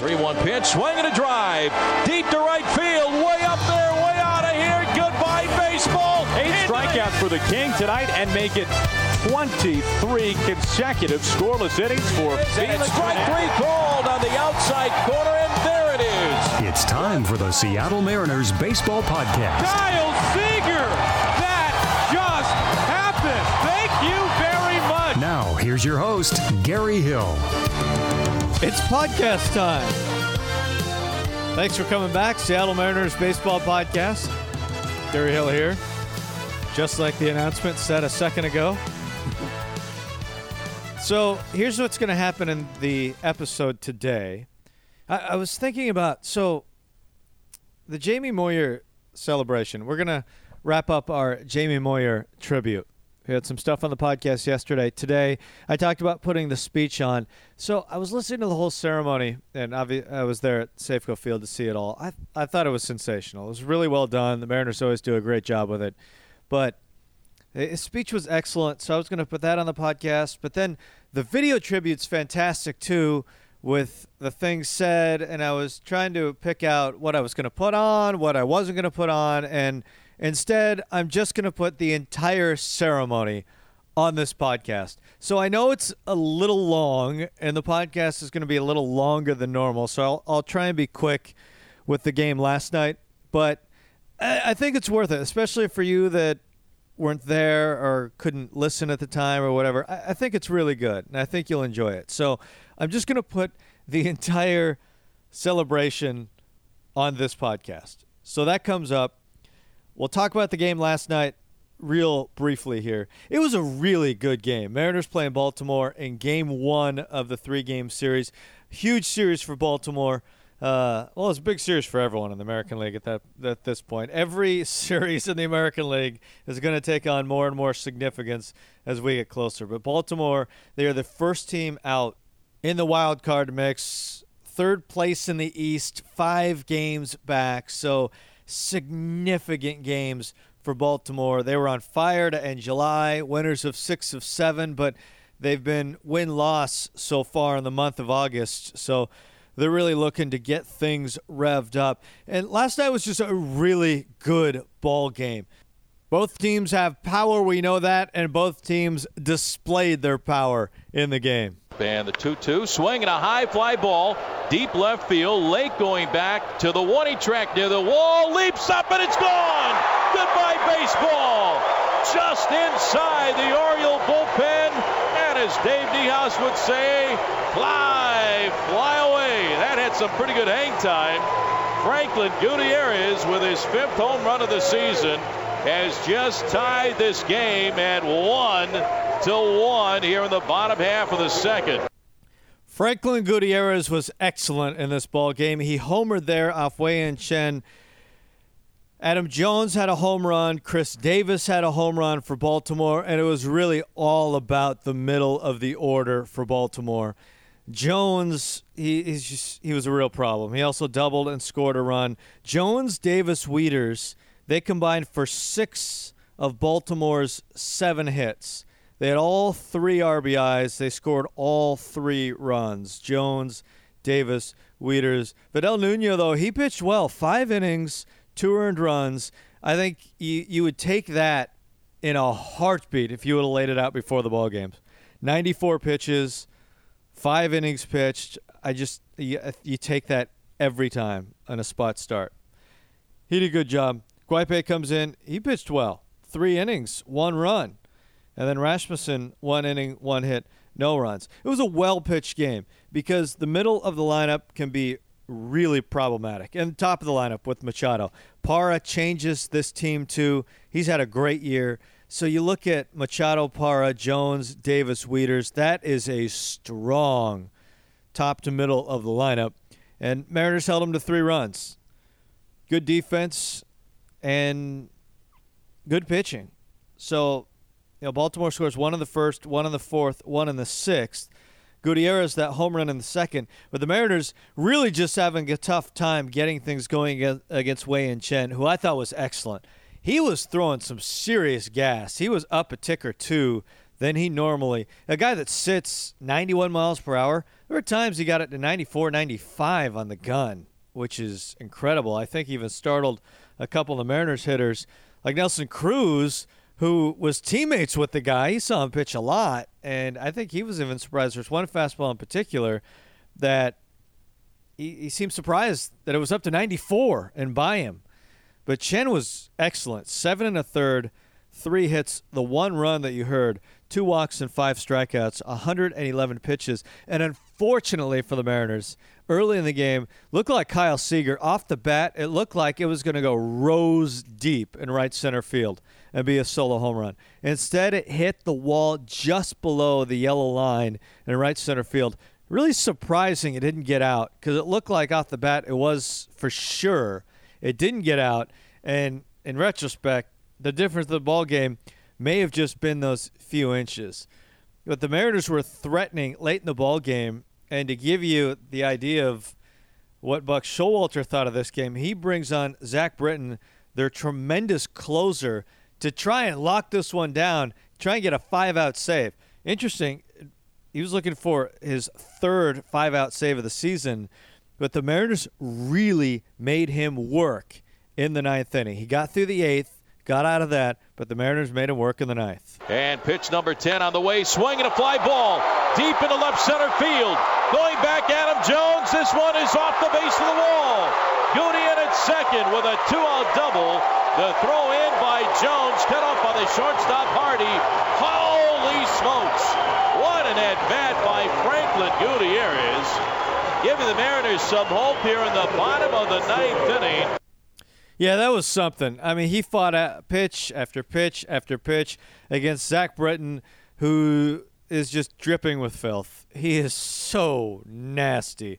3-1 pitch, swing and a drive, deep to right field, way up there, way out of here. Goodbye, baseball. 8 strikeouts for the King tonight and make it 23 consecutive scoreless innings for Felix. Strike 3 called on the outside corner, and there it is. It's time for the Seattle Mariners Baseball Podcast. Kyle Seager! That just happened! Thank you very much! Now, here's your host, Gary Hill. It's podcast time. Thanks for coming back. Seattle Mariners Baseball Podcast. Gary Hill here. Just like the announcement said a second ago. So here's what's going to happen in the episode today. I was thinking about, the Jamie Moyer celebration. We're going to wrap up our Jamie Moyer tribute. We had some stuff on the podcast yesterday. Today, I talked about putting the speech on. So I was listening to the whole ceremony, and I was there at Safeco Field to see it all. I thought it was sensational. It was really well done. The Mariners always do a great job with it. But his speech was excellent, so I was going to put that on the podcast. But then the video tribute's fantastic, too, with the things said. And I was trying to pick out what I was going to put on, what I wasn't going to put on. And instead, I'm just going to put the entire ceremony on this podcast. So I know it's a little long, and the podcast is going to be a little longer than normal. So I'll try and be quick with the game last night. But I think it's worth it, especially for you that weren't there or couldn't listen at the time or whatever. I think it's really good, and I think you'll enjoy it. So I'm just going to put the entire celebration on this podcast. So that comes up. We'll talk about the game last night real briefly here. It was a really good game. Mariners playing Baltimore in Game 1 of the 3-game series. Huge series for Baltimore. It's a big series for everyone in the American League at this point. Every series in the American League is going to take on more and more significance as we get closer. But Baltimore, they are the first team out in the wild card mix, third place in the East, 5 games back. So significant games for Baltimore. They were on fire to end July, winners of 6 of 7, but they've been win-loss so far in the month of August. So they're really looking to get things revved up. And last night was just a really good ball game. Both teams have power, we know that, and both teams displayed their power in the game. And the 2-2, swing and a high fly ball, deep left field. Lake going back to the warning track near the wall, leaps up and it's gone. Goodbye baseball. Just inside the Oriole bullpen, and as Dave Niehaus would say, fly away. That had some pretty good hang time. Franklin Gutierrez, with his 5th home run of the season, has just tied this game at 1-1 here in the bottom half of the second. Franklin Gutierrez was excellent in this ball game. He homered there off Wei-Yin Chen. Adam Jones had a home run. Chris Davis had a home run for Baltimore, and it was really all about the middle of the order for Baltimore. Jones, he was a real problem. He also doubled and scored a run. Jones, Davis, Wieters, they combined for 6 of Baltimore's 7 hits. They had all 3 RBIs. They scored all 3 runs. Jones, Davis, Wieters. Vidal Nuno, though, he pitched well. 5 innings, 2 earned runs. I think you would take that in a heartbeat if you would have laid it out before the ball games. 94 pitches, 5 innings pitched. You take that every time on a spot start. He did a good job. Guaipe comes in. He pitched well. 3 innings, 1 run. And then Rasmussen, 1 inning, 1 hit, no runs. It was a well-pitched game because the middle of the lineup can be really problematic. And the top of the lineup with Machado. Parra changes this team too. He's had a great year. So you look at Machado, Parra, Jones, Davis, Wieters. That is a strong top to middle of the lineup. And Mariners held them to 3 runs. Good defense and good pitching. So, Baltimore scores 1 in the first, 1 in the fourth, 1 in the 6th. Gutierrez, that home run in the second. But the Mariners really just having a tough time getting things going against Wei-Yin Chen, who I thought was excellent. He was throwing some serious gas. He was up a tick or 2 than he normally. A guy that sits 91 miles per hour, there were times he got it to 94, 95 on the gun, which is incredible. I think he even startled a couple of the Mariners hitters like Nelson Cruz, who was teammates with the guy. He saw him pitch a lot, and I think he was even surprised. There's one fastball in particular that he seemed surprised that it was up to 94 and by him. But Chen was excellent. 7 1/3, 3 hits, the 1 run that you heard, 2 walks and 5 strikeouts, 111 pitches. And unfortunately for the Mariners, early in the game, looked like Kyle Seager. Off the bat, it looked like it was going to go rows deep in right center field and be a solo home run. Instead, it hit the wall just below the yellow line in right center field. Really surprising it didn't get out, because it looked like off the bat it was for sure. It didn't get out, and in retrospect, the difference of the ball game may have just been those few inches. But the Mariners were threatening late in the ball game, and to give you the idea of what Buck Showalter thought of this game, he brings on Zach Britton, their tremendous closer, to try and lock this one down, try and get a 5-out save. Interesting, he was looking for his 3rd 5-out save of the season, but the Mariners really made him work in the 9th inning. He got through the 8th, got out of that, but the Mariners made him work in the 9th. And pitch number 10 on the way, swinging a fly ball deep into left center field. Going back, Adam Jones. This one is off the base of the wall. Goody in at second with a 2-out double. The throw in by Jones, cut off by the shortstop Hardy. Holy smokes! What an at-bat by Franklin Gutierrez, giving the Mariners some hope here in the bottom of the 9th inning. Yeah, that was something. I mean, he fought pitch after pitch after pitch against Zach Britton, who is just dripping with filth. He is so nasty.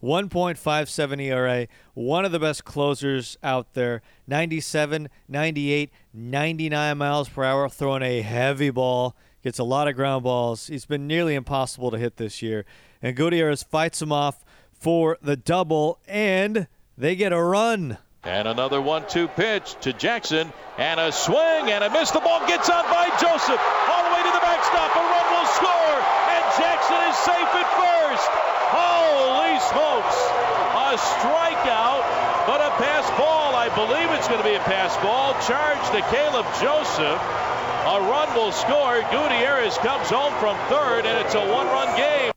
1.57 ERA, one of the best closers out there. 97, 98, 99 miles per hour, throwing a heavy ball. Gets a lot of ground balls. He's been nearly impossible to hit this year. And Gutierrez fights him off for the double, and they get a run. And another 1-2 pitch to Jackson, and a swing and a miss. The ball gets on by Joseph, all the way to the backstop. A run will score, and Jackson is safe at first. Holy smokes! A strikeout, but a pass ball. I believe it's going to be a pass ball. Charge to Caleb Joseph. A run will score. Gutierrez comes home from 3rd, and it's a 1-run game.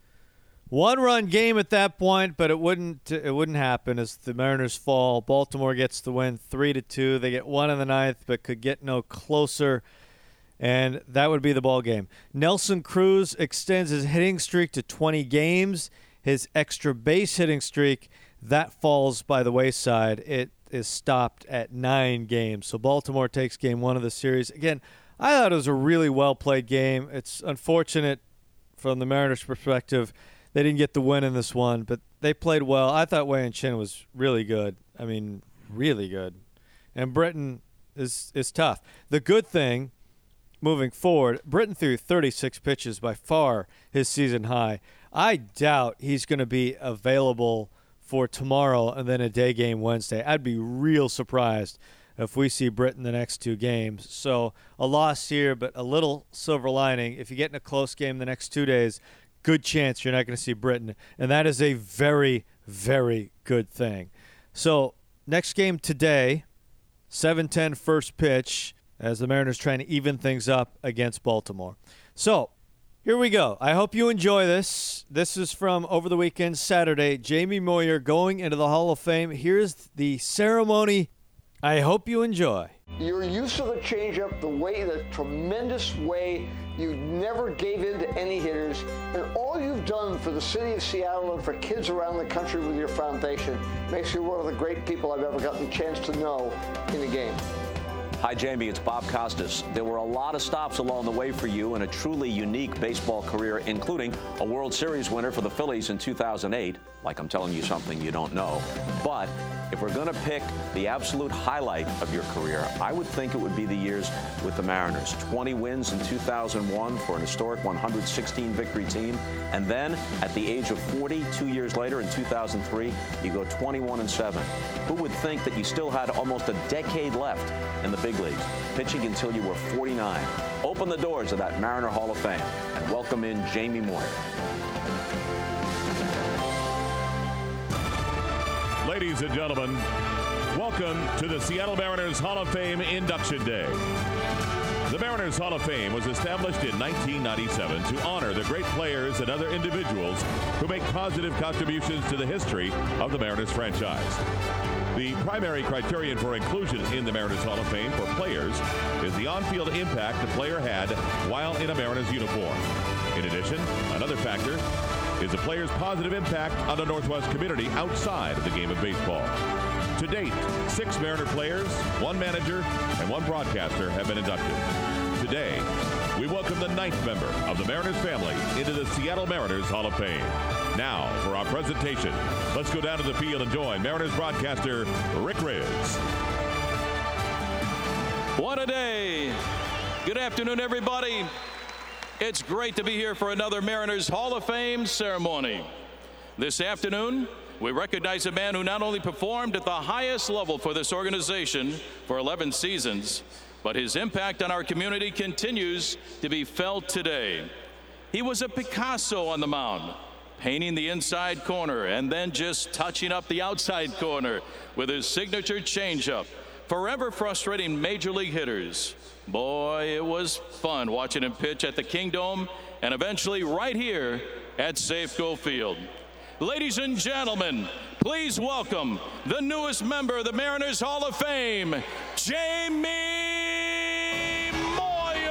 1-run game at that point, but it wouldn't happen as the Mariners fall. Baltimore gets the win 3-2. They get 1 in the 9th, but could get no closer, and that would be the ball game. Nelson Cruz extends his hitting streak to 20 games. His extra base hitting streak, that falls by the wayside. It is stopped at 9 games. So Baltimore takes game 1 of the series. Again, I thought it was a really well-played game. It's unfortunate from the Mariners' perspective they didn't get the win in this one, but they played well. I thought Wei and Chen was really good. I mean, really good. And Britton is tough. The good thing, moving forward, Britton threw 36 pitches, by far his season high. I doubt he's going to be available for tomorrow and then a day game Wednesday. I'd be real surprised if we see Britton the next 2 games. So a loss here, but a little silver lining. If you get in a close game the next 2 days, good chance you're not going to see Britton, and that is a very, very good thing. So next game today, 7:10 first pitch, as the Mariners trying to even things up against Baltimore. So here we go. I hope you enjoy this. This is from over the weekend, Saturday. Jamie Moyer going into the Hall of Fame. Here's the ceremony. I hope you enjoy. Your use of the changeup, the tremendous way you never gave in to any hitters, and all you've done for the city of Seattle and for kids around the country with your foundation makes you one of the great people I've ever gotten a chance to know in the game. Hi, Jamie. It's Bob Costas. There were a lot of stops along the way for you and a truly unique baseball career, including a World Series winner for the Phillies in 2008. Like I'm telling you something you don't know. But if we're going to pick the absolute highlight of your career, I would think it would be the years with the Mariners. 20 wins in 2001 for an historic 116 victory team. And then at the age of 40, 2 years later in 2003, you go 21-7. Who would think that you still had almost a decade left in the big leagues, pitching until you were 49? Open the doors of that Mariner Hall of Fame and welcome in Jamie Moyer. Ladies and gentlemen, welcome to the Seattle Mariners Hall of Fame Induction Day. The Mariners Hall of Fame was established in 1997 to honor the great players and other individuals who make positive contributions to the history of the Mariners franchise. The primary criterion for inclusion in the Mariners Hall of Fame for players is the on-field impact the player had while in a Mariners uniform. In addition, another factor is a player's positive impact on the Northwest community outside of the game of baseball. To date, 6 Mariner players, 1 manager, and 1 broadcaster have been inducted. Today, we welcome the 9th member of the Mariners family into the Seattle Mariners Hall of Fame. Now, for our presentation, let's go down to the field and join Mariners broadcaster Rick Rizzs. What a day. Good afternoon, everybody. It's great to be here for another Mariners Hall of Fame ceremony. This afternoon, we recognize a man who not only performed at the highest level for this organization for 11 seasons, but his impact on our community continues to be felt today. He was a Picasso on the mound, painting the inside corner and then just touching up the outside corner with his signature changeup, forever frustrating major league hitters. Boy, it was fun watching him pitch at the Kingdome and eventually right here at Safeco Field. Ladies and gentlemen, please welcome the newest member of the Mariners Hall of Fame, Jamie Moyer.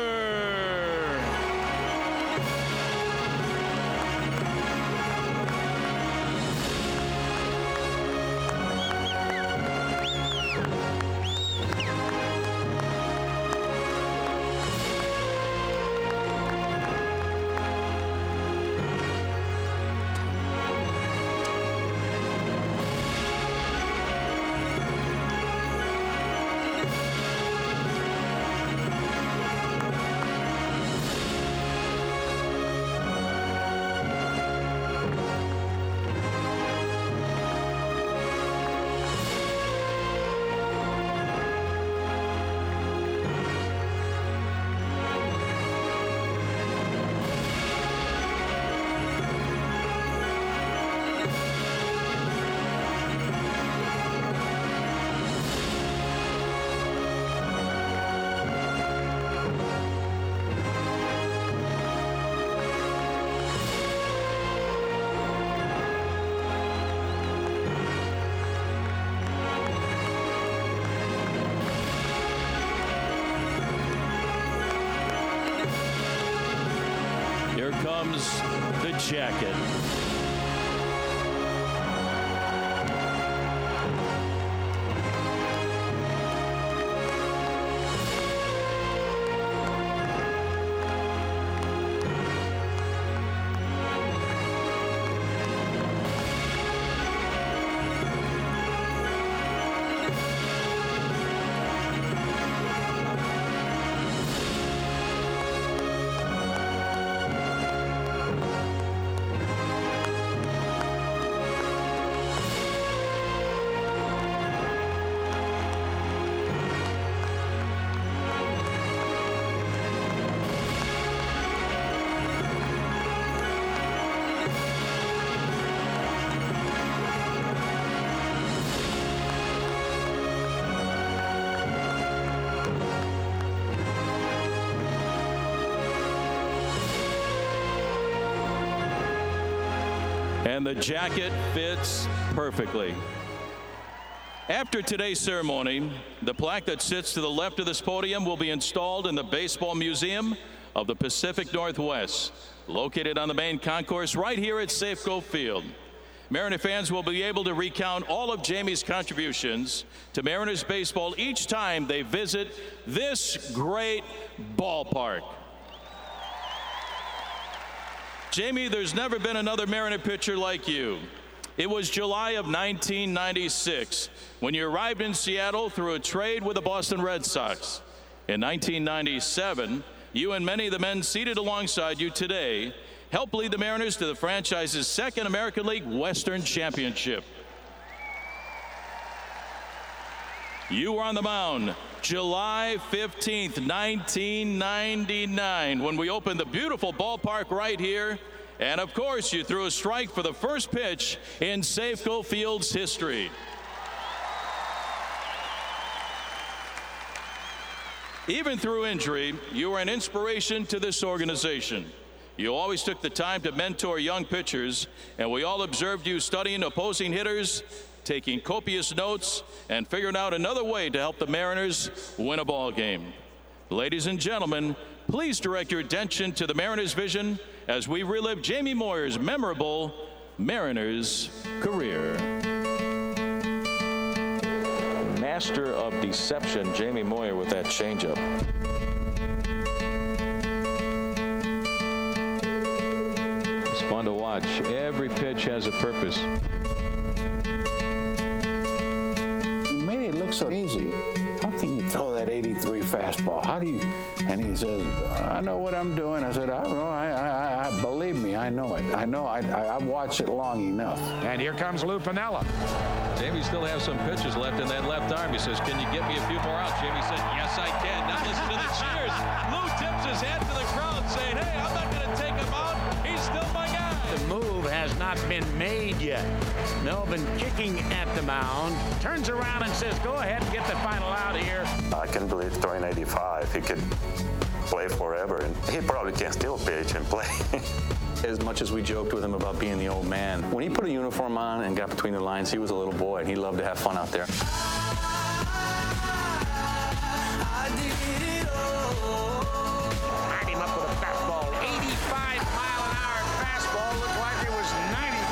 Here comes the jacket. And the jacket fits perfectly. After today's ceremony, the plaque that sits to the left of this podium will be installed in the Baseball Museum of the Pacific Northwest, located on the main concourse right here at Safeco Field. Mariner fans will be able to recount all of Jamie's contributions to Mariners baseball each time they visit this great ballpark. Jamie, there's never been another Mariner pitcher like you. It was July of 1996 when you arrived in Seattle through a trade with the Boston Red Sox. In 1997, you and many of the men seated alongside you today helped lead the Mariners to the franchise's second American League Western Championship. You were on the mound July 15th, 1999, when we opened the beautiful ballpark right here. And of course, you threw a strike for the first pitch in Safeco Field's history. Even through injury, you were an inspiration to this organization. You always took the time to mentor young pitchers, and we all observed you studying opposing hitters, taking copious notes, and figuring out another way to help the Mariners win a ball game. Ladies and gentlemen, please direct your attention to the Mariners vision as we relive Jamie Moyer's memorable Mariners career. Master of deception, Jamie Moyer with that changeup. It's fun to watch. Every pitch has a purpose. You made it look so easy. How can you throw that 83 fastball? How do you? And he says, I know what I'm doing. I said, I don't know. I believe me, I know it. I know. I've watched it long enough. And here comes Lou Piniella. Jamie still has some pitches left in that left arm. He says, can you get me a few more outs? Jamie said, yes, I can. Now listen to the cheers. Lou tips his head to the crowd saying, hey, I'm not going to take him out. He's still my guy. The move has not been made yet. Melvin kicking at the mound, turns around and says, go ahead and get the final out here. I can believe throwing 85. He could play forever, and he probably can still pitch and play. As much as we joked with him about being the old man, when he put a uniform on and got between the lines, he was a little boy, and he loved to have fun out there. Tied him up with a fastball, 85-mile-an-hour fastball. Looked like it was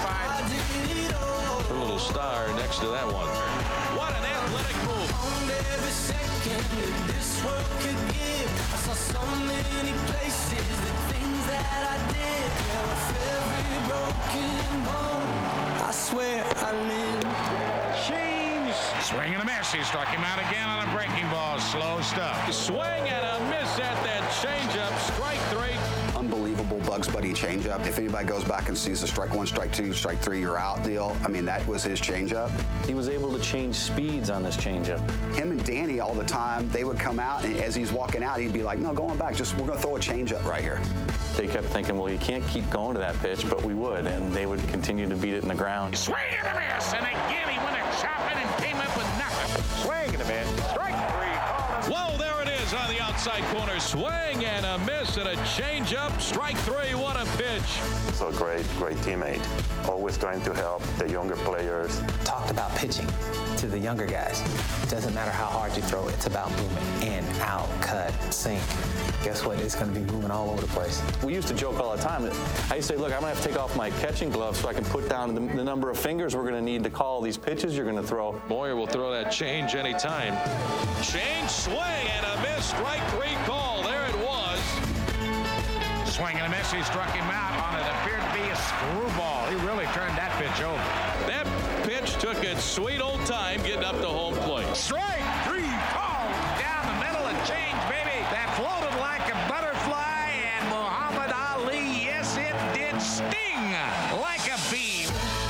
95. A little star next to that one. What an athletic move. On every second that this world could give, I saw so many places, the things that I did. Every broken bone, I swear I live. James swing and a miss. He struck him out again on a breaking ball. Slow stuff. Swing and a miss at that changeup. Strike three. Unbelievable Bugs Bunny changeup. If anybody goes back and sees the strike one, strike two, strike three, you're out deal, I mean, that was his changeup. He was able to change speeds on this changeup. Him and Danny all the time, they would come out, and as he's walking out, he'd be like, no, going back, we're going to throw a changeup right here. They kept thinking, well, you can't keep going to that pitch, but we would, and they would continue to beat it in the ground. Swing and a miss, and again he went a chopping and came up with nothing. Swing and a miss. Strike three. Whoa, there it is on the outside corner. Swing and a miss and a changeup. Strike three. What a pitch. So great teammate. Always trying to help the younger players. Talked about pitching to the younger guys. Doesn't matter how hard you throw, it's about movement. In, out, cut, sink. Guess what? It's going to be moving all over the place. We used to joke all the time. I used to say, look, I'm going to have to take off my catching gloves so I can put down the number of fingers we're going to need to call these pitches you're going to throw. Moyer will throw that change anytime. Change, swing, and a miss. Strike three call. There it was. Swing and a miss. He struck him out on it. Appeared to be a screwball. He really turned that pitch over. That pitch took its sweet old time getting up to home plate. Strike three call. Down the middle and change, baby. That floated like a butterfly, and Muhammad Ali, yes, it did sting like a bee.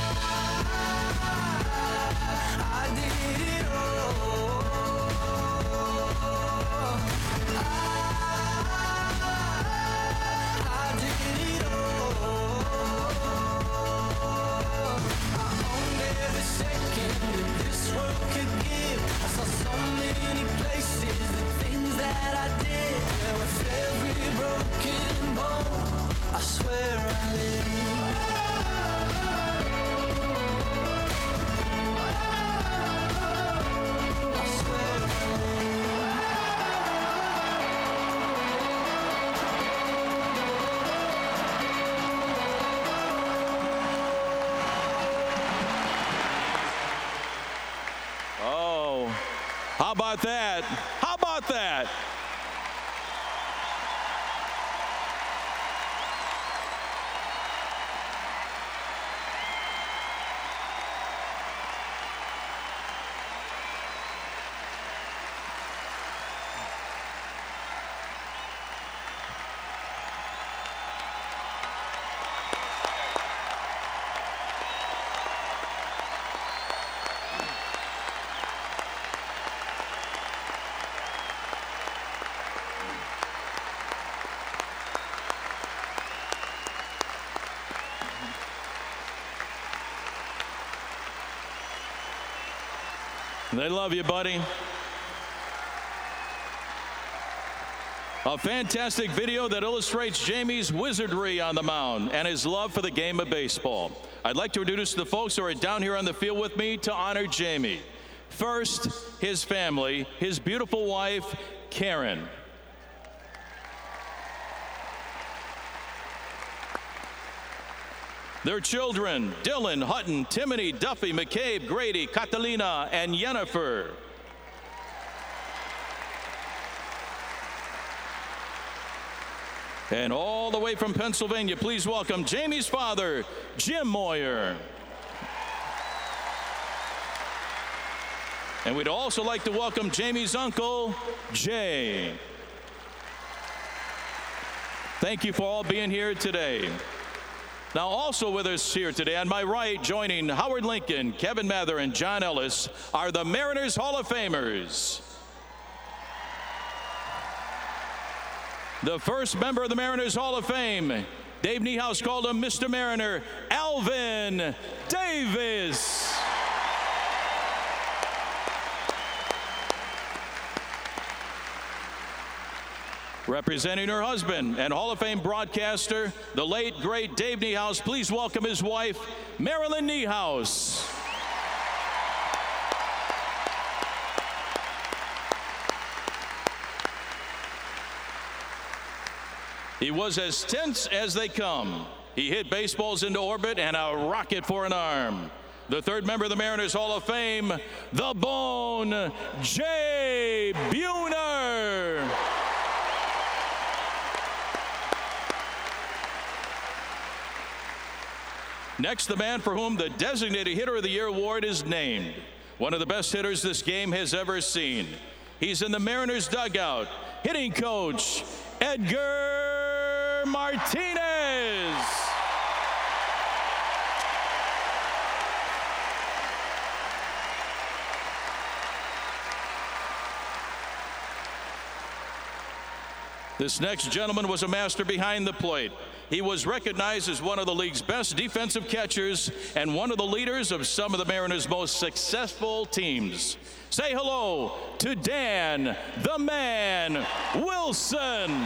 I did it all. I did it all. I owned every second that this world could give. I saw so many places, the things that I did. With every broken bone, I swear I live. Oh, how about that? How about that? They love you, buddy. A fantastic video that illustrates Jamie's wizardry on the mound and his love for the game of baseball. I'd like to introduce the folks who are down here on the field with me to honor Jamie. First, his family, his beautiful wife, Karen. Their children, Dylan, Hutton, Timony, Duffy, McCabe, Grady, Catalina, and Yennefer. And all the way from Pennsylvania, please welcome Jamie's father, Jim Moyer. And we'd also like to welcome Jamie's uncle, Jay. Thank you for all being here today. Now, also with us here today, on my right, joining Howard Lincoln, Kevin Mather, and John Ellis, are the Mariners Hall of Famers. The first member of the Mariners Hall of Fame, Dave Niehaus called him Mr. Mariner, Alvin Davis. Representing her husband and Hall of Fame broadcaster, the late, great Dave Niehaus, please welcome his wife, Marilyn Niehaus. He was as tense as they come. He hit baseballs into orbit and a rocket for an arm. The third member of the Mariners Hall of Fame, the Bone, Jay Buhner. Next, the man for whom the Designated Hitter of the Year award is named. One of the best hitters this game has ever seen. He's in the Mariners dugout. Hitting coach, Edgar Martinez. This next gentleman was a master behind the plate. He was recognized as one of the league's best defensive catchers and one of the leaders of some of the Mariners' most successful teams. Say hello to Dan the Man Wilson.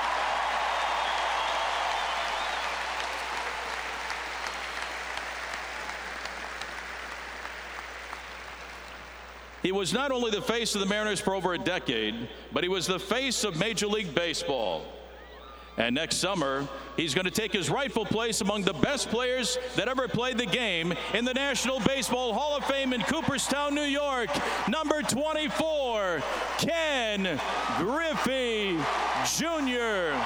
He was not only the face of the Mariners for over a decade, but he was the face of Major League Baseball. And next summer, he's going to take his rightful place among the best players that ever played the game in the National Baseball Hall of Fame in Cooperstown, New York. Number 24, Ken Griffey Jr.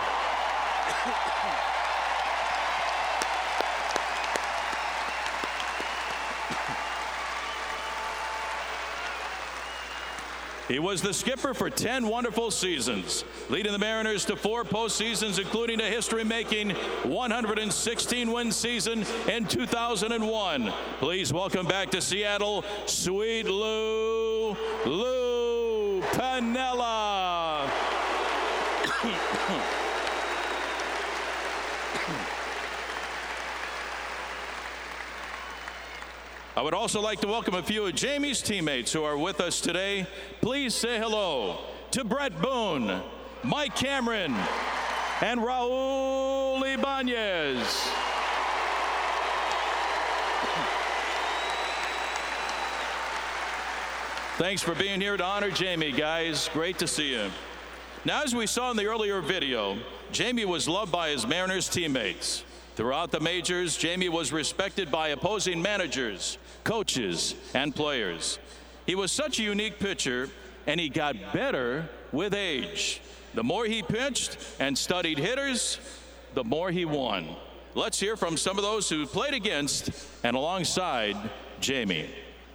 He was the skipper for 10 wonderful seasons, leading the Mariners to 4 postseasons, including a history-making 116-win season in 2001. Please welcome back to Seattle, Sweet Lou Piniella. I would also like to welcome a few of Jamie's teammates who are with us today. Please say hello to Brett Boone, Mike Cameron, and Raul Ibanez. Thanks for being here to honor Jamie, guys. Great to see you. Now, as we saw in the earlier video, Jamie was loved by his Mariners teammates. Throughout the majors, Jamie was respected by opposing managers, coaches, and players. He was such a unique pitcher, and he got better with age. The more he pitched and studied hitters, the more he won. Let's hear from some of those who played against and alongside Jamie.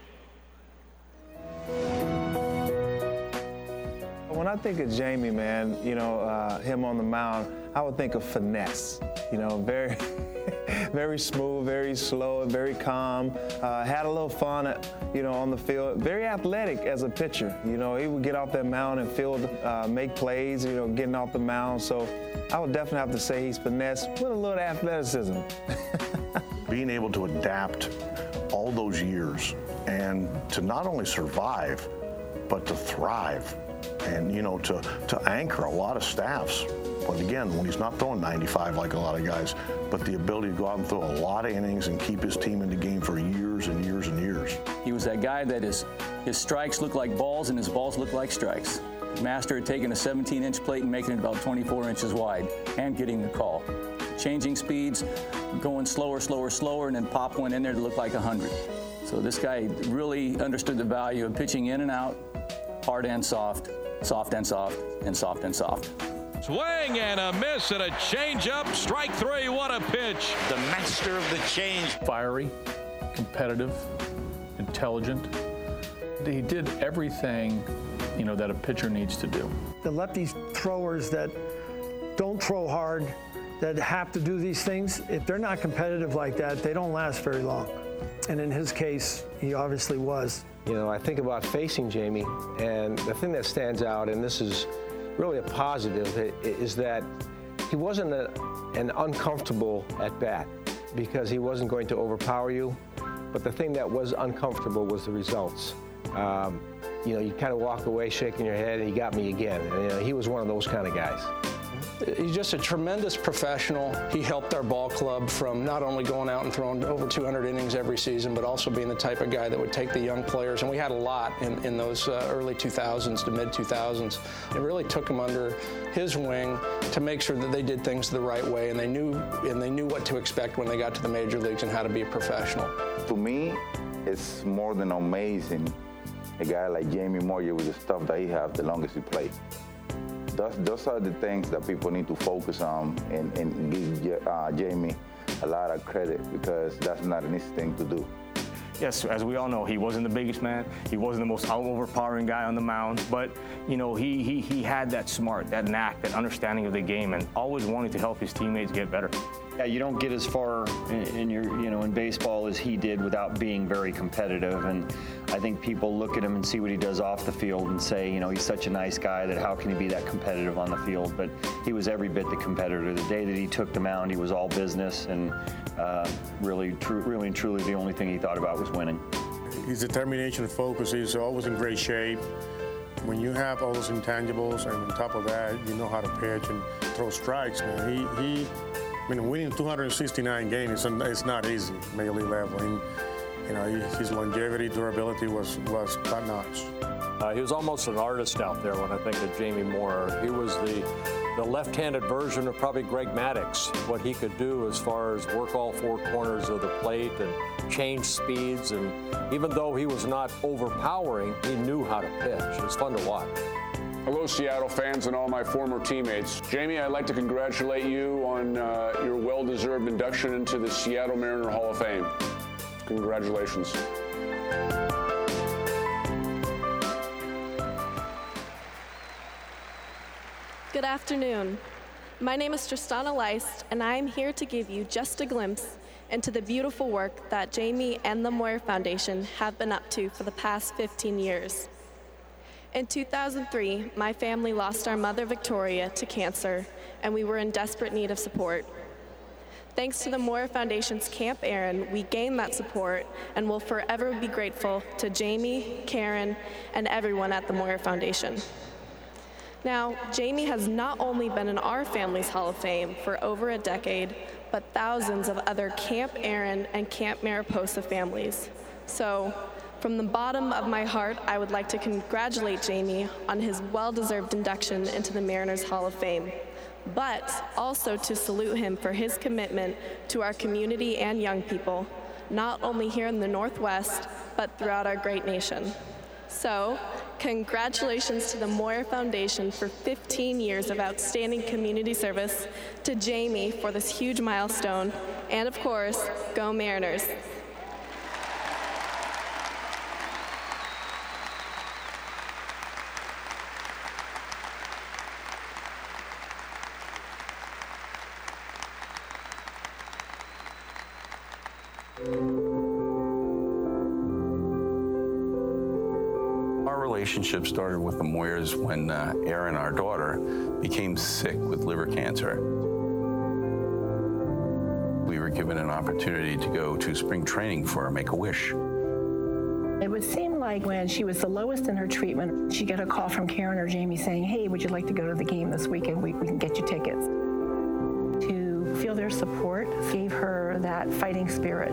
When I think of Jamie, man, you know, him on the mound, I would think of finesse. You know, very, very smooth, very slow, very calm. Had a little fun, you know, on the field. Very athletic as a pitcher. You know, he would get off that mound and field, make plays, you know, getting off the mound. So I would definitely have to say he's finesse with a little athleticism. being able to adapt all those years and to not only survive, but to thrive and, to anchor a lot of staffs. But again, when he's not throwing 95 like a lot of guys, but the ability to go out and throw a lot of innings and keep his team in the game for years and years and years. He was that guy that his strikes looked like balls and his balls looked like strikes. Master had taken a 17-inch plate and making it about 24 inches wide and getting the call. Changing speeds, going slower, and then pop one in there to look like 100. So this guy really understood the value of pitching in and out, hard and soft, soft and soft, and soft and soft. Swing and a miss and a changeup. Strike three. What a pitch. The master of the change. Fiery, competitive, intelligent. He did everything, that a pitcher needs to do. The lefty throwers that don't throw hard, that have to do these things, if they're not competitive like that, they don't last very long. And in his case, he obviously was. I think about facing Jamie, and the thing that stands out, and this is really a positive, is that he wasn't an uncomfortable at bat because he wasn't going to overpower you. But the thing that was uncomfortable was the results. You kind of walk away shaking your head, and he got me again. And, he was one of those kind of guys. He's just a tremendous professional. He helped our ball club from not only going out and throwing over 200 innings every season, but also being the type of guy that would take the young players. And we had a lot in those early 2000s to mid 2000s. It really took him under his wing to make sure that they did things the right way, and they knew what to expect when they got to the major leagues and how to be a professional. To me, it's more than amazing. A guy like Jamie Moyer with the stuff that he has the longest he played. Those are the things that people need to focus on and give Jamie a lot of credit, because that's not an easy thing to do. Yes, as we all know, he wasn't the biggest man. He wasn't the most overpowering guy on the mound, but he had that smart, that knack, that understanding of the game, and always wanted to help his teammates get better. Yeah, you don't get as far in baseball as he did without being very competitive. And I think people look at him and see what he does off the field and say, he's such a nice guy that how can he be that competitive on the field? But he was every bit the competitor. The day that he took the mound, he was all business, and really and truly the only thing he thought about was winning. His determination and focus is always in great shape. When you have all those intangibles, and on top of that, you know how to pitch and throw strikes, man. Winning 269 games, it's not easy, major league level. And, his longevity, durability was top notch. He was almost an artist out there when I think of Jamie Moyer. He was the left-handed version of probably Greg Maddux. What he could do as far as work all four corners of the plate and change speeds. And even though he was not overpowering, he knew how to pitch. It was fun to watch. Hello, Seattle fans and all my former teammates. Jamie, I'd like to congratulate you on your well-deserved induction into the Seattle Mariner Hall of Fame. Congratulations. Good afternoon. My name is Tristana Leist, and I am here to give you just a glimpse into the beautiful work that Jamie and the Moyer Foundation have been up to for the past 15 years. In 2003, my family lost our mother, Victoria, to cancer, and we were in desperate need of support. Thanks to the Moyer Foundation's Camp Aaron, we gained that support and will forever be grateful to Jamie, Karen, and everyone at the Moyer Foundation. Now, Jamie has not only been in our family's Hall of Fame for over a decade, but thousands of other Camp Aaron and Camp Mariposa families. So, from the bottom of my heart, I would like to congratulate Jamie on his well-deserved induction into the Mariners Hall of Fame, but also to salute him for his commitment to our community and young people, not only here in the Northwest, but throughout our great nation. So, congratulations to the Moyer Foundation for 15 years of outstanding community service, to Jamie for this huge milestone, and of course, go Mariners. Our relationship started with the Moyers when Erin, our daughter, became sick with liver cancer. We were given an opportunity to go to spring training for Make-A-Wish. It would seem like when she was the lowest in her treatment, she'd get a call from Karen or Jamie saying, hey, would you like to go to the game this weekend? We can get you tickets. To feel their support gave her that fighting spirit.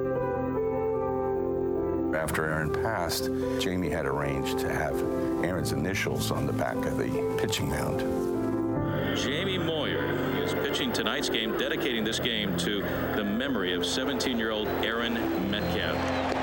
After Aaron passed, Jamie had arranged to have Aaron's initials on the back of the pitching mound. Jamie Moyer is pitching tonight's game, dedicating this game to the memory of 17-year-old Aaron Metcalf.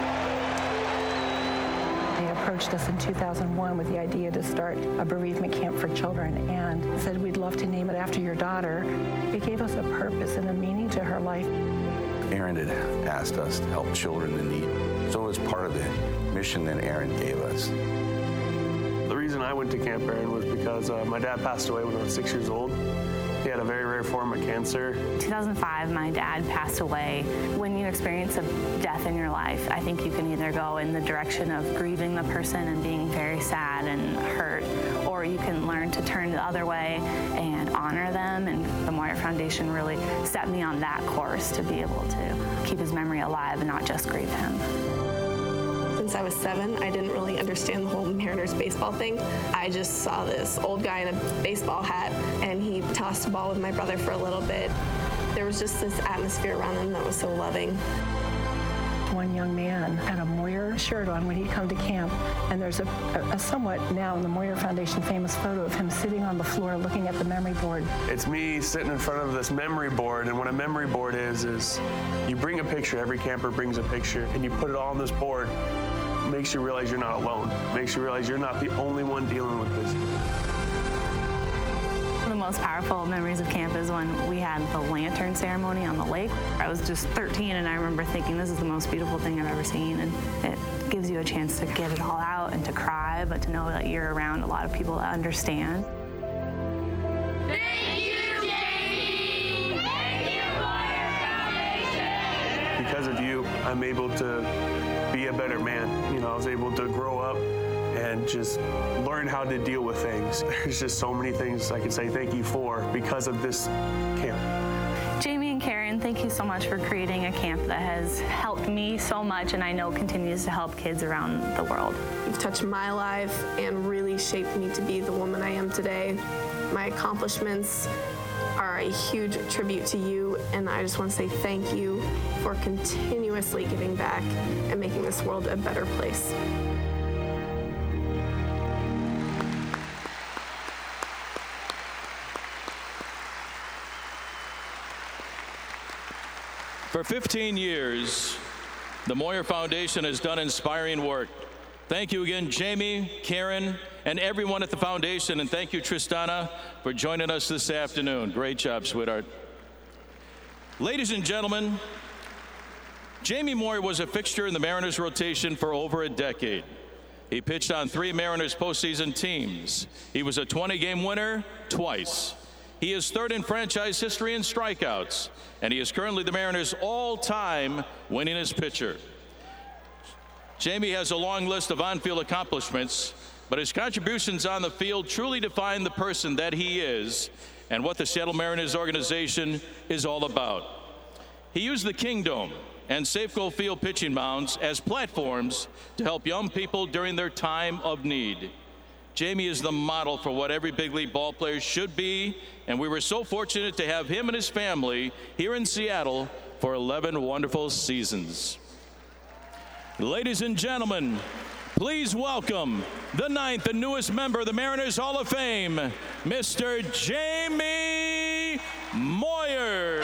They approached us in 2001 with the idea to start a bereavement camp for children and said, we'd love to name it after your daughter. It gave us a purpose and a meaning to her life. Aaron had asked us to help children in need, so it was part of the mission that Aaron gave us. The reason I went to Camp Aaron was because my dad passed away when I was 6 years old. He had a very rare form of cancer. 2005, my dad passed away. When you experience a death in your life, I think you can either go in the direction of grieving the person and being very sad and hurt, or you can learn to turn the other way and honor them. And the Moyer Foundation really set me on that course to be able to keep his memory alive and not just grieve him. Since I was 7, I didn't really understand the whole Mariners baseball thing. I just saw this old guy in a baseball hat, and he tossed a ball with my brother for a little bit. There was just this atmosphere around him that was so loving. One young man had a Moyer shirt on when he'd come to camp, and there's a somewhat now in the Moyer Foundation famous photo of him sitting on the floor looking at the memory board. It's me sitting in front of this memory board, and what a memory board is you bring a picture, every camper brings a picture, and you put it all on this board. It makes you realize you're not alone. It makes you realize you're not the only one dealing with this. The most powerful memories of camp is when we had the lantern ceremony on the lake. I was just 13, and I remember thinking, this is the most beautiful thing I've ever seen, and it gives you a chance to get it all out and to cry, but to know that you're around a lot of people that understand. Thank you, Jamie! Thank you, Moyer Foundation! Because of you, I'm able to be a better man. You know, I was able to grow up and just learn how to deal with things. There's just so many things I can say thank you for because of this camp. Jamie and Karen, thank you so much for creating a camp that has helped me so much, and I know continues to help kids around the world. You've touched my life and really shaped me to be the woman I am today. My accomplishments are a huge tribute to you, and I just want to say thank you for continuously giving back and making this world a better place. For 15 years, the Moyer Foundation has done inspiring work. Thank you again, Jamie, Karen, and everyone at the foundation, and thank you, Tristana, for joining us this afternoon. Great job, sweetheart. Ladies and gentlemen, Jamie Moyer was a fixture in the Mariners rotation for over a decade. He pitched on 3 Mariners postseason teams. He was a 20-game winner twice. He is 3rd in franchise history in strikeouts, and he is currently the Mariners' all-time winningest pitcher. Jamie has a long list of on-field accomplishments, but his contributions on the field truly define the person that he is and what the Seattle Mariners organization is all about. He used the Kingdome and Safeco Field pitching mounds as platforms to help young people during their time of need. Jamie is the model for what every big league ball player should be, and we were so fortunate to have him and his family here in Seattle for 11 wonderful seasons. Ladies and gentlemen, please welcome the 9th and newest member of the Mariners Hall of Fame, Mr. Jamie Moyer.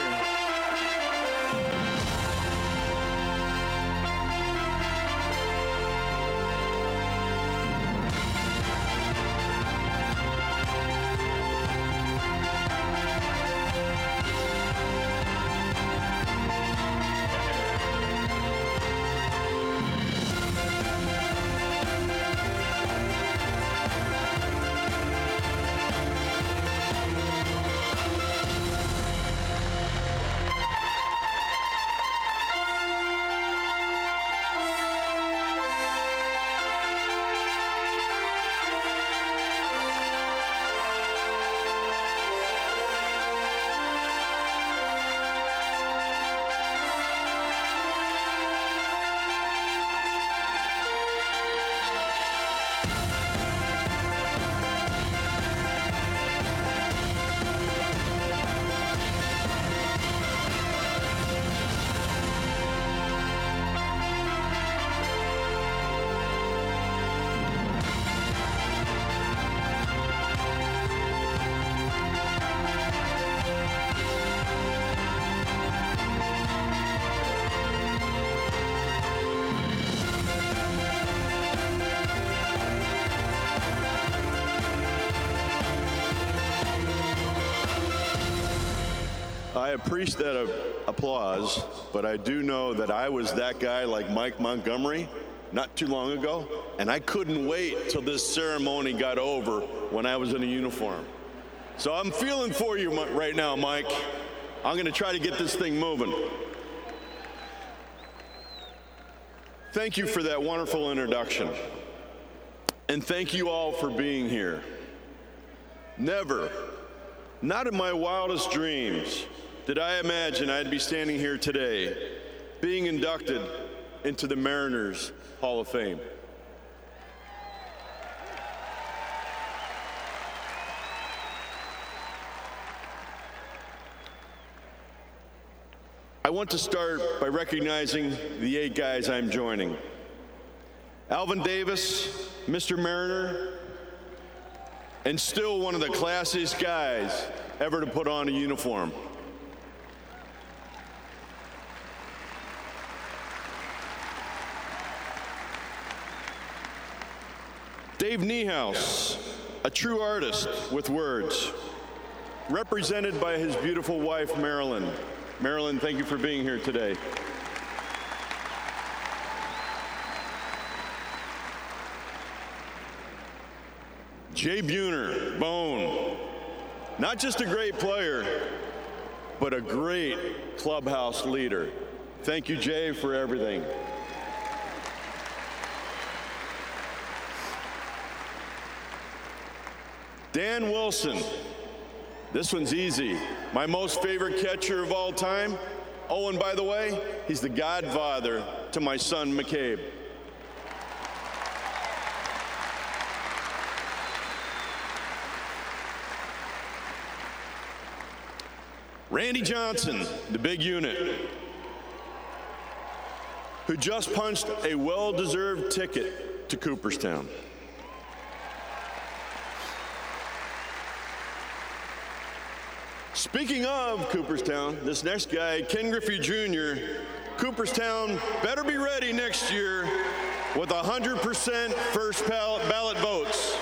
appreciate that applause, but I do know that I was that guy like Mike Montgomery not too long ago, and I couldn't wait till this ceremony got over when I was in a uniform. So I'm feeling for you right now, Mike. I'm going to try to get this thing moving. Thank you for that wonderful introduction. And thank you all for being here. Never, not in my wildest dreams, did I imagine I'd be standing here today, being inducted into the Mariners Hall of Fame. I want to start by recognizing the 8 guys I'm joining. Alvin Davis, Mr. Mariner, and still one of the classiest guys ever to put on a uniform. Dave Niehaus, a true artist with words, represented by his beautiful wife, Marilyn. Marilyn, thank you for being here today. Jay Buhner, Bone, not just a great player, but a great clubhouse leader. Thank you, Jay, for everything. Dan Wilson, this one's easy. My most favorite catcher of all time. Oh, and by the way, he's the godfather to my son, McCabe. Randy Johnson, the big unit, who just punched a well-deserved ticket to Cooperstown. Speaking of Cooperstown, this next guy, Ken Griffey Jr., Cooperstown better be ready next year with 100% first ballot votes.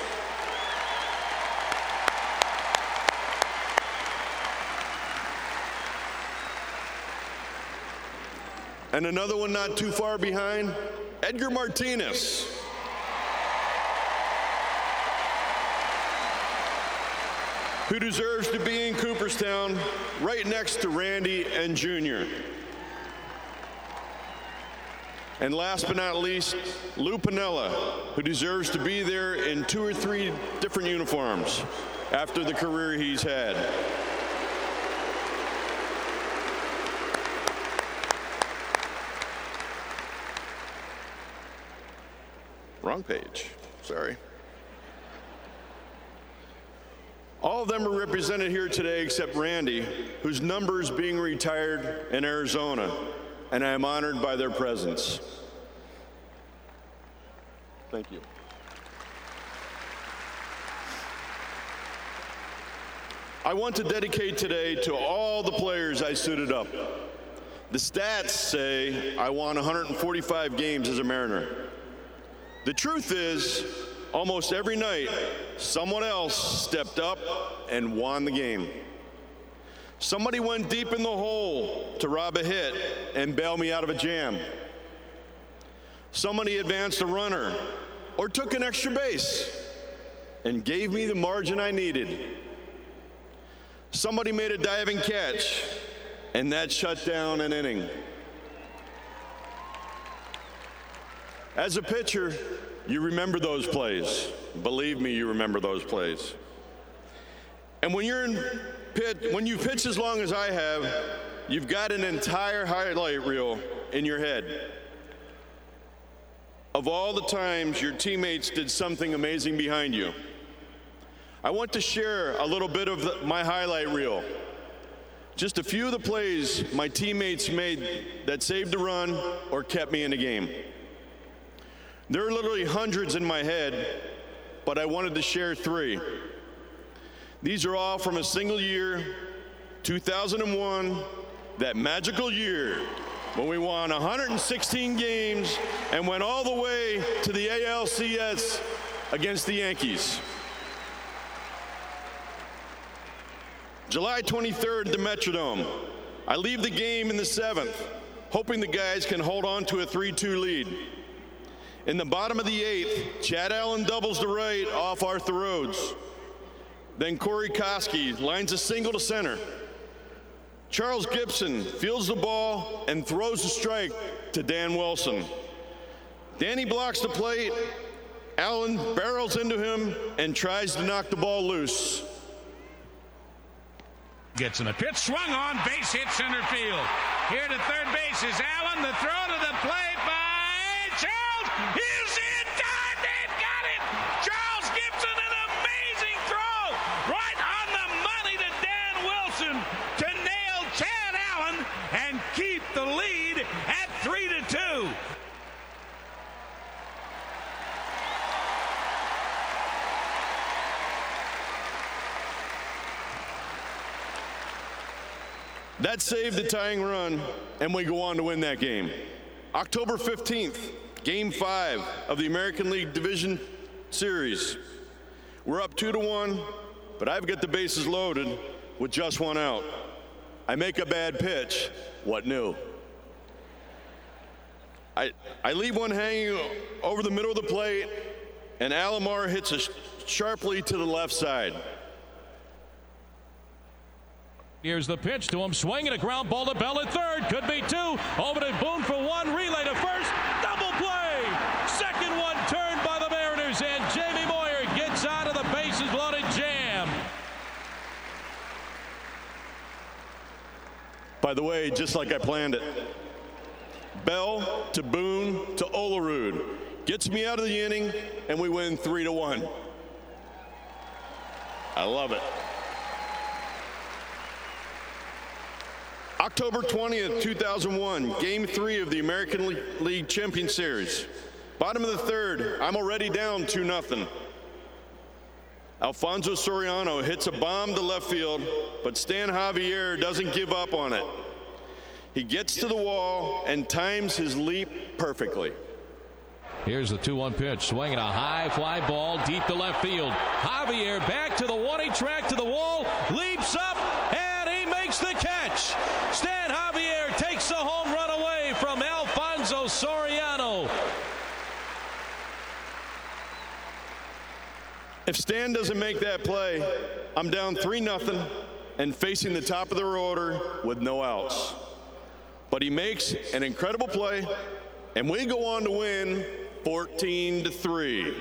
And another one not too far behind, Edgar Martinez. Who deserves to be in Cooperstown right next to Randy and Junior. And last but not least, Lou Piniella, who deserves to be there in 2 or 3 different uniforms after the career he's had. Wrong page, sorry. All of them are represented here today except Randy, whose number is being retired in Arizona, and I am honored by their presence. Thank you. I want to dedicate today to all the players I suited up. The stats say I won 145 games as a Mariner. The truth is, almost every night, someone else stepped up and won the game. Somebody went deep in the hole to rob a hit and bail me out of a jam. Somebody advanced a runner or took an extra base and gave me the margin I needed. Somebody made a diving catch and that shut down an inning. As a pitcher, you remember those plays. Believe me, you remember those plays. And when you pitch as long as I have, you've got an entire highlight reel in your head of all the times your teammates did something amazing behind you. I want to share a little bit of my highlight reel. Just a few of the plays my teammates made that saved a run or kept me in the game. There are literally hundreds in my head, but I wanted to share 3. These are all from a single year, 2001, that magical year when we won 116 games and went all the way to the ALCS against the Yankees. July 23rd, the Metrodome. I leave the game in the 7th, hoping the guys can hold on to a 3-2 lead. In the bottom of the 8th, Chad Allen doubles to right off Arthur Rhodes. Then Corey Koski lines a single to center. Charles Gibson fields the ball and throws a strike to Dan Wilson. Danny blocks the plate. Allen barrels into him and tries to knock the ball loose. Gets in a pitch, swung on, base hit center field. Here to third base is Allen. The throw to the plate by Charles is in time. They've got it. Charles Gibson, an amazing throw right on the money to Dan Wilson to nail Chad Allen and keep the lead at 3-2. That saved the tying run, and we go on to win that game. October 15th, Game 5 of the American League Division Series. We're up 2-1, but I've got the bases loaded with just one out. I make a bad pitch. What new? I leave one hanging over the middle of the plate, and Alomar hits it sharply to the left side. Here's the pitch to him, swinging a ground ball to Bell at third. Could be two. Over to Boone for one. Relay to first. Double play. Second one turned by the Mariners, and Jamie Moyer gets out of the bases loaded jam. By the way, just like I planned it. Bell to Boone to Olerud. Gets me out of the inning, and we win 3-1. I love it. October 20th, 2001, Game 3 of the American League Champion Series. Bottom of the third, I'm already down 2-0. Alfonso Soriano hits a bomb to left field, but Stan Javier doesn't give up on it. He gets to the wall and times his leap perfectly. Here's the 2-1 pitch, swinging a high fly ball deep to left field. Javier back to the 1-8 track to the wall, leaps up, and he makes the catch. Stan Javier takes a home run away from Alfonso Soriano. If Stan doesn't make that play, I'm down 3-0 and facing the top of the order with no outs. But he makes an incredible play, and we go on to win 14-3.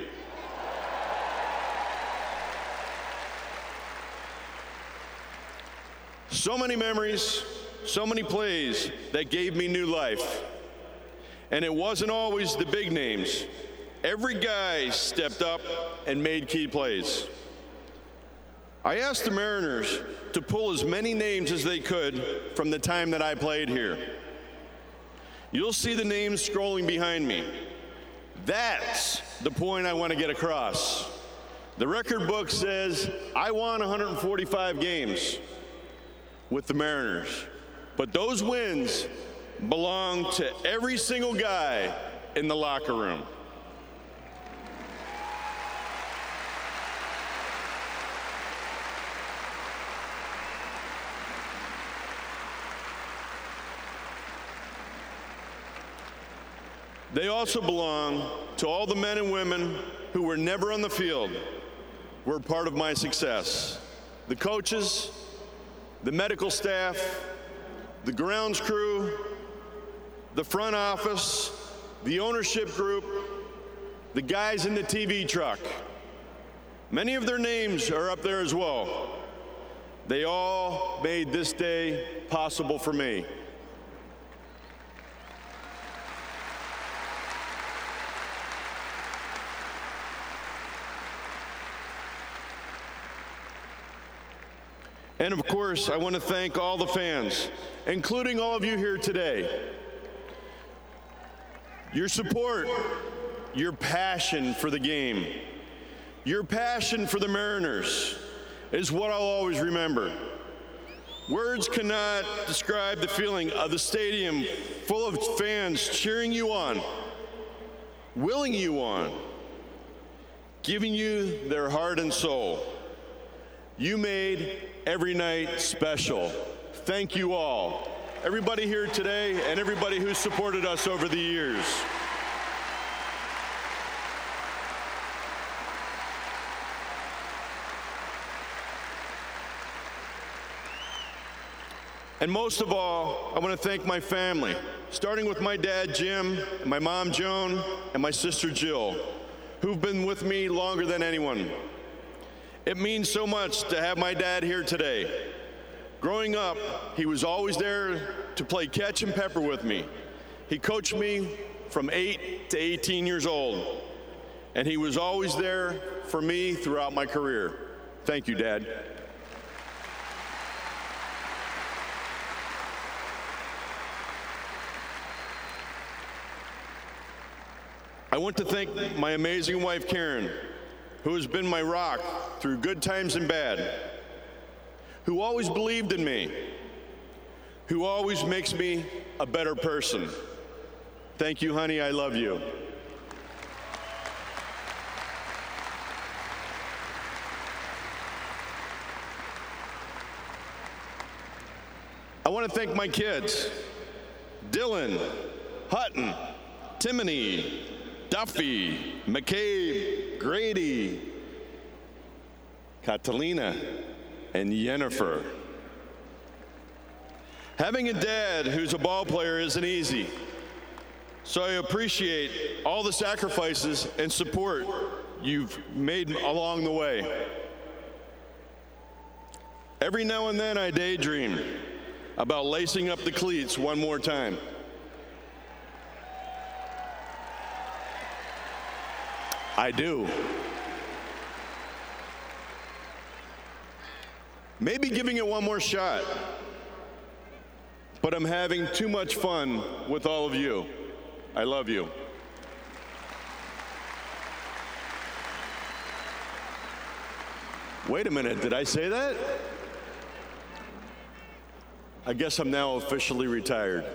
So many memories, so many plays that gave me new life. And it wasn't always the big names. Every guy stepped up and made key plays. I asked the Mariners to pull as many names as they could from the time that I played here. You'll see the names scrolling behind me. That's the point I want to get across. The record book says I won 145 games with the Mariners, but those wins belong to every single guy in the locker room. They also belong to all the men and women who were never on the field, were part of my success. The coaches, the medical staff, the grounds crew, the front office, the ownership group, the guys in the TV truck. Many of their names are up there as well. They all made this day possible for me. And of course, I want to thank all the fans, including all of you here today. Your support, your passion for the game, your passion for the Mariners is what I'll always remember. Words cannot describe the feeling of the stadium full of fans cheering you on, willing you on, giving you their heart and soul. You made every night special. Thank you all. everybody here today, and everybody who's supported us over the years. And most of all, I want to thank my family, starting with my dad, Jim, and my mom, Joan, and my sister, Jill, who've been with me longer than anyone. It means so much to have my dad here today. Growing up, he was always there to play catch and pepper with me. He coached me from 8 to 18 years old, and he was always there for me throughout my career. Thank you, Dad. I want to thank my amazing wife, Karen, who has been my rock through good times and bad, who always believed in me, who always makes me a better person. Thank you, honey. I love you. I want to thank my kids, Dylan, Hutton, Timony, Duffy, McCabe, Grady, Catalina, and Yennefer. Having a dad who's a ball player isn't easy, so I appreciate all the sacrifices and support you've made along the way. Every now and then I daydream about lacing up the cleats one more time. I do. Maybe giving it one more shot, but I'm having too much fun with all of you. I love you. Wait a minute, did I say that? I guess I'm now officially retired.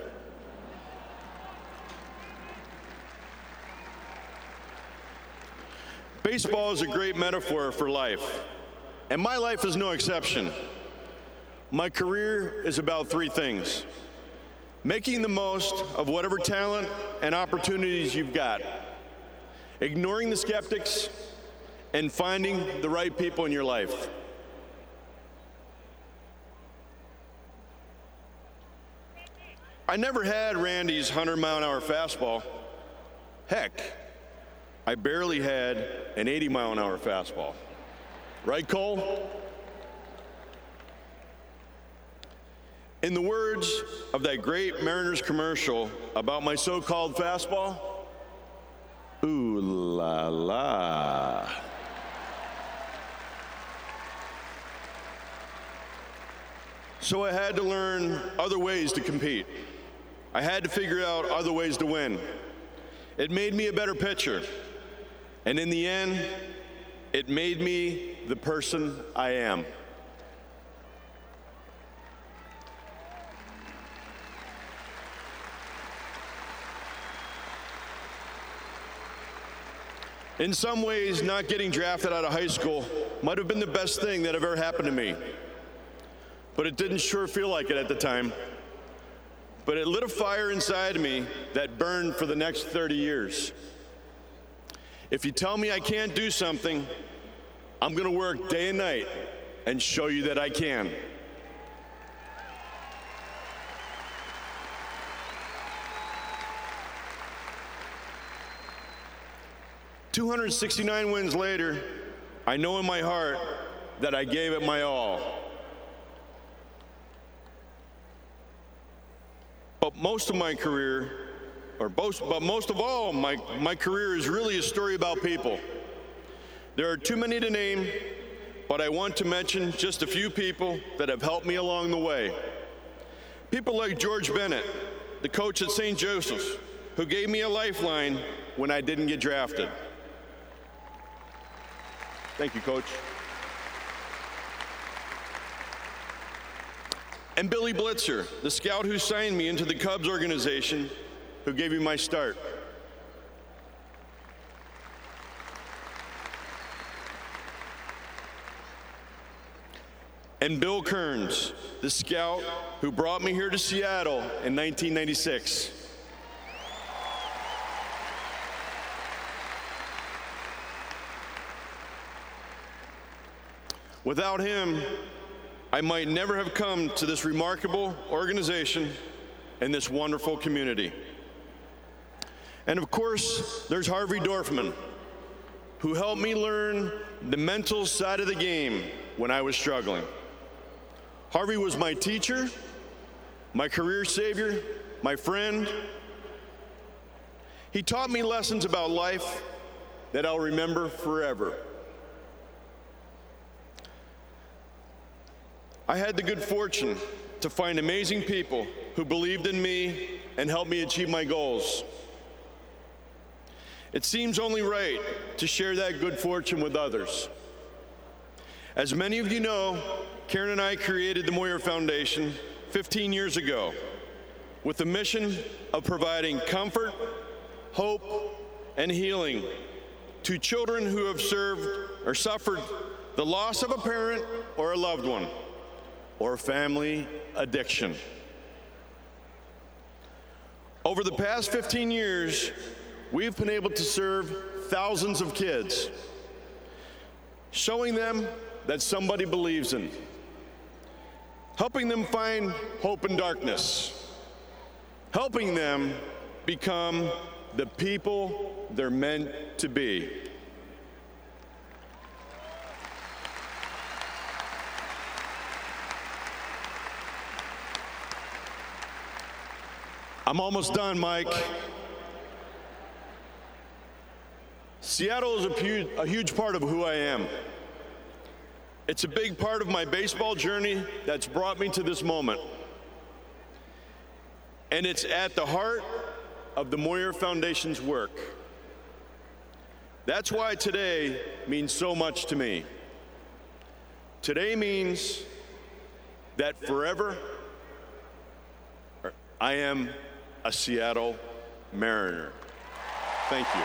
Baseball is a great metaphor for life, and my life is no exception. My career is about three things: making the most of whatever talent and opportunities you've got, ignoring the skeptics, and finding the right people in your life. I never had Randy's 100-mile-an-hour fastball. Heck, I barely had an 80-mile-an-hour fastball. Right, Cole? In the words of that great Mariners commercial about my so-called fastball, ooh la la. So I had to learn other ways to compete. I had to figure out other ways to win. It made me a better pitcher. And in the end, it made me the person I am. In some ways, not getting drafted out of high school might have been the best thing that ever happened to me. But it didn't sure feel like it at the time. But it lit a fire inside of me that burned for the next 30 years. If you tell me I can't do something, I'm going to work day and night and show you that I can. "269 wins later, I know in my heart that I gave it my all. But most of my career, most of all, my career is really a story about people. There are too many to name, but I want to mention just a few people that have helped me along the way. People like George Bennett, the coach at St. Joseph's, who gave me a lifeline when I didn't get drafted. Thank you, Coach. And Billy Blitzer, the scout who signed me into the Cubs organization, who gave me my start. and Bill Kearns, the scout who brought me here to Seattle in 1996. Without him, I might never have come to this remarkable organization and this wonderful community. And of course, there's Harvey Dorfman, who helped me learn the mental side of the game when I was struggling. Harvey was my teacher, my career savior, my friend. He taught me lessons about life that I'll remember forever. I had the good fortune to find amazing people who believed in me and helped me achieve my goals. It seems only right to share that good fortune with others. As many of you know, Karen and I created the Moyer Foundation 15 years ago with the mission of providing comfort, hope, and healing to children who have served or suffered the loss of a parent or a loved one or family addiction. Over the past 15 years, we've been able to serve thousands of kids, showing them that somebody believes in, helping them find hope in darkness, helping them become the people they're meant to be. I'm almost done, Mike. Seattle is a huge part of who I am. It's a big part of my baseball journey that's brought me to this moment. And it's at the heart of the Moyer Foundation's work. That's why today means so much to me. Today means that forever I am a Seattle Mariner. Thank you.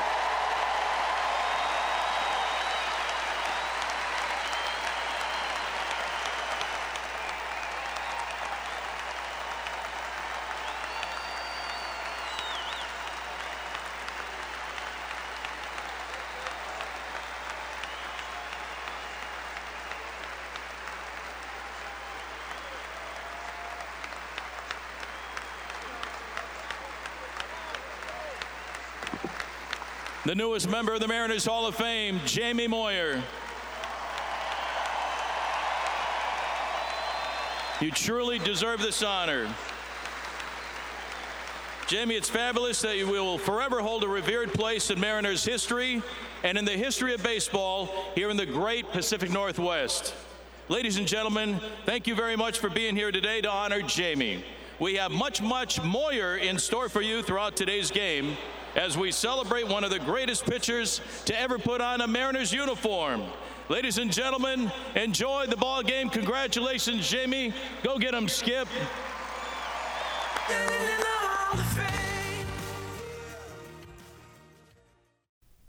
The newest member of the Mariners Hall of Fame, Jamie Moyer. You truly deserve this honor. Jamie, it's fabulous that you will forever hold a revered place in Mariners history and in the history of baseball here in the great Pacific Northwest. Ladies and gentlemen, thank you very much for being here today to honor Jamie. We have much Moyer in store for you throughout today's game as we celebrate one of the greatest pitchers to ever put on a Mariners uniform. Ladies and gentlemen, enjoy the ball game. Congratulations, Jamie. Go get him, Skip.